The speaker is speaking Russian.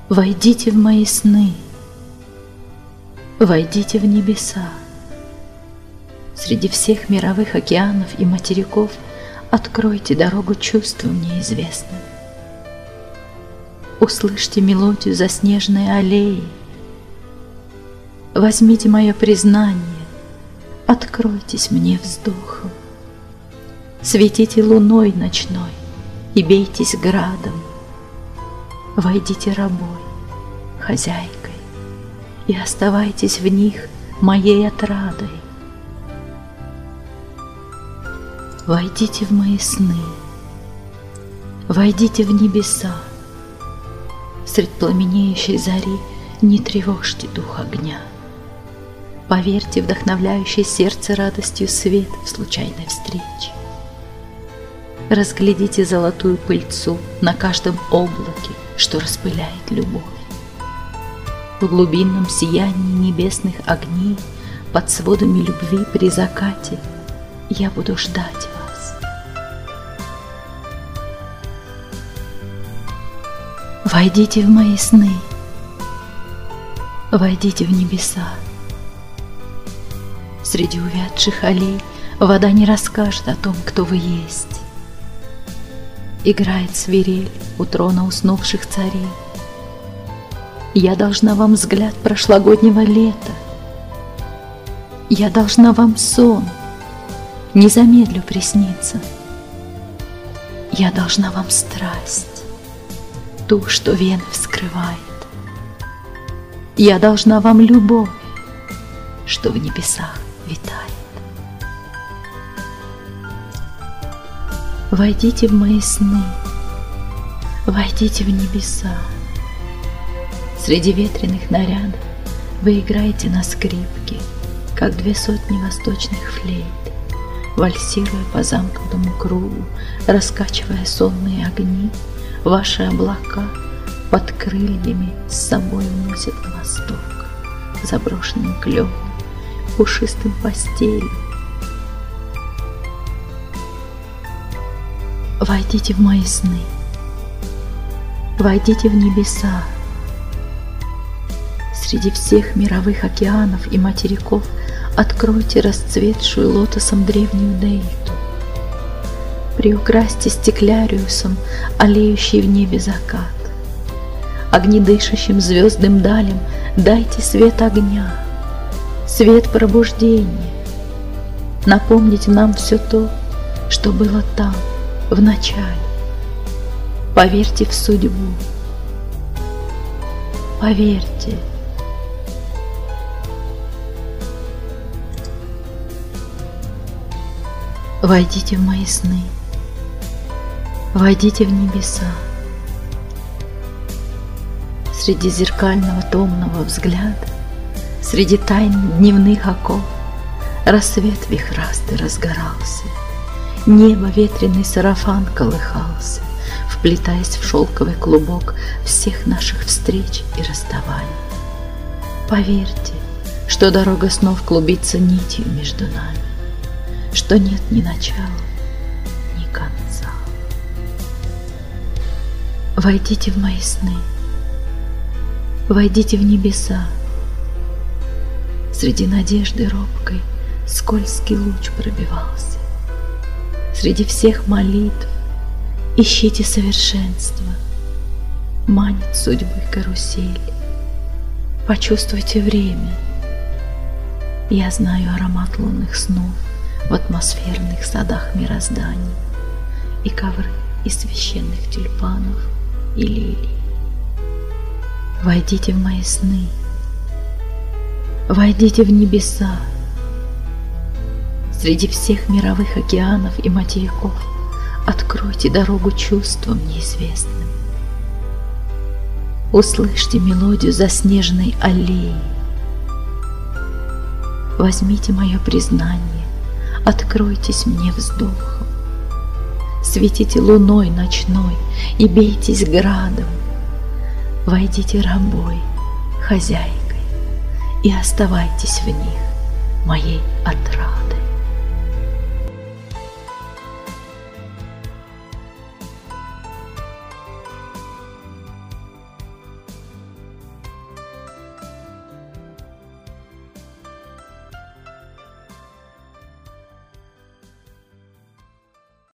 Войдите в мои сны, войдите в небеса. Среди всех мировых океанов и материков откройте дорогу чувствам неизвестным. Услышьте мелодию заснеженной аллеи. Возьмите мое признание, откройтесь мне вздохом. Светите луной ночной и бейтесь градом. Войдите рабой, хозяйкой, и оставайтесь в них моей отрадой. Войдите в мои сны, войдите в небеса. Средь пламенеющей зари не тревожьте дух огня. Поверьте вдохновляющей сердце радостью свет в случайной встрече. Разглядите золотую пыльцу на каждом облаке, что распыляет любовь. В глубинном сиянии небесных огней под сводами любви при закате я буду ждать вас. Войдите в мои сны, войдите в небеса. Среди увядших аллей вода не расскажет о том, кто вы есть. Играет свирель у трона уснувших царей. Я должна вам взгляд прошлогоднего лета. Я должна вам сон, не замедлю присниться. Я должна вам страсть, ту, что вены вскрывает. Я должна вам любовь, что в небесах витает. Войдите в мои сны, войдите в небеса. Среди ветреных нарядов вы играете на скрипке, как 200 восточных флейт, вальсируя по замкнутому кругу, раскачивая сонные огни. Ваши облака под крыльями с собой уносят на восток, заброшенным клёвом, пушистым постелью. Войдите в мои сны, войдите в небеса. Среди всех мировых океанов и материков откройте расцветшую лотосом древнюю дейту. Приукрасьте стекляриусом аллеющий в небе закат. Огнедышащим звездным далям дайте свет огня, свет пробуждения. Напомните нам все то, что было там, в начале. Поверьте в судьбу, поверьте. Войдите в мои сны, войдите в небеса. Среди зеркального томного взгляда, среди тайн дневных оков, рассвет вихрастый разгорался. Небо ветреный сарафан колыхался, вплетаясь в шелковый клубок всех наших встреч и расставаний. Поверьте, что дорога снов клубится нитью между нами, что нет ни начала, ни конца. Войдите в мои сны, войдите в небеса. Среди надежды робкой скользкий луч пробивался. Среди всех молитв ищите совершенство, манит судьбы карусель. Почувствуйте время. Я знаю аромат лунных снов в атмосферных садах мироздания и ковры из священных тюльпанов и лилий. Войдите в мои сны, войдите в небеса. Среди всех мировых океанов и материков откройте дорогу чувствам неизвестным. Услышьте мелодию заснеженной аллеи. Возьмите мое признание, откройтесь мне вздохом. Светите луной ночной и бейтесь градом. Войдите рабой, хозяйкой, и оставайтесь в них моей отрадой.